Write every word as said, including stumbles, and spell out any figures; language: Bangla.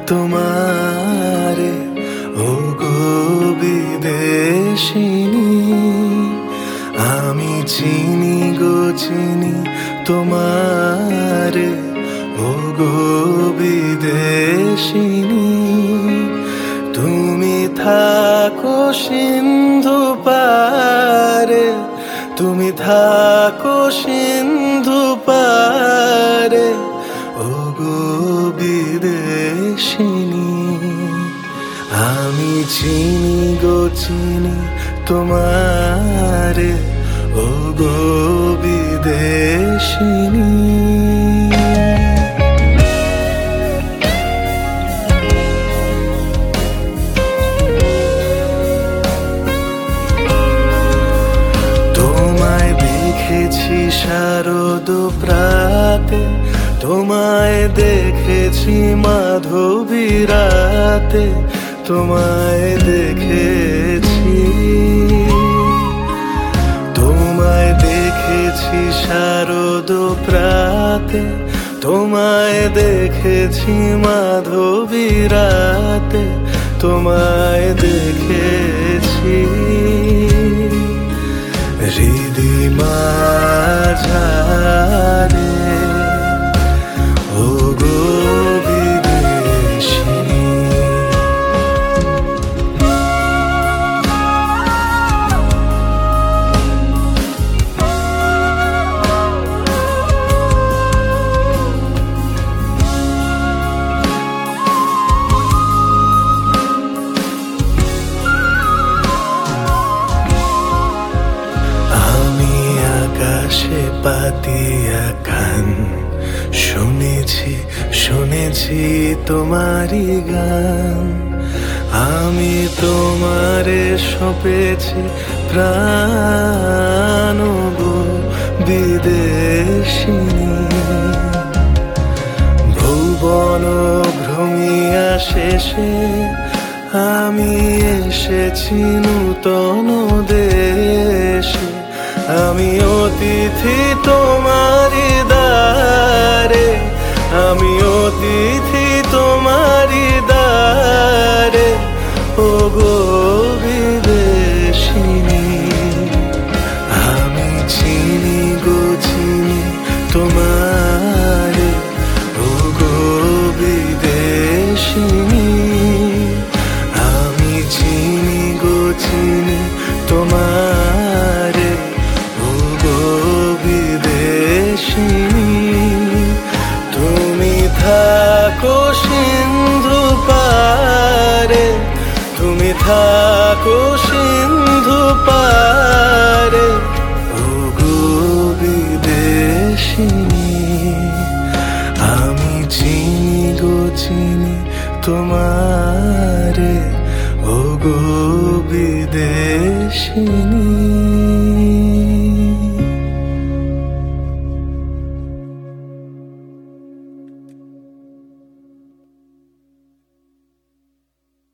তোমারে, ও গো বিদেশিনী। আমি চিনি গো চিনি তোমারে, ও গো বিদেশিনী। তুমি থাকো সিন্ধু পারে, তুমি থাকো সিন্ধু পারে, ও গো বিদেশিনী। আমি চিনি গো চিনি তোমারে, ও গো বিদেশিনী। তোমায় দেখেছি শারদ প্রাতে, তোমায় দেখেছি মাধবী রাতে, তোমায় দেখেছি, তোমায় দেখেছি শারদ প্রাতে, তোমায় দেখেছি মাধবী রাতে, তোমায় দেখেছি হৃদি মাঝারে, ও গো বিদেশিনী। আকাশে পাতিয়া কান শুনেছি, শুনেছি তোমারি গান। আমি তোমারে সঁপেছি প্রাণ, গো বিদেশিনী। ভুবন ভ্রমিয়া শেষে আমি এসেছি নূতন দেশে, আমি অতিথি তোমারি দ্বারে, আমি অতিথি তোমারি দ্বারে, ও গো বিদেশিনী। আমি চিনি গো চিনি তোমারে, ও গো বিদেশিনী। আমি চিনি গো চিনি তোমারে, ও গো বিদেশিনী। তুমি থাকো সিন্ধু পারে, তুমি থাকো সিন্ধু পারে, ও গো বিদেশিনী। আমি চিনি গো চিনি তোমারে, ও গো বিদেশিনী।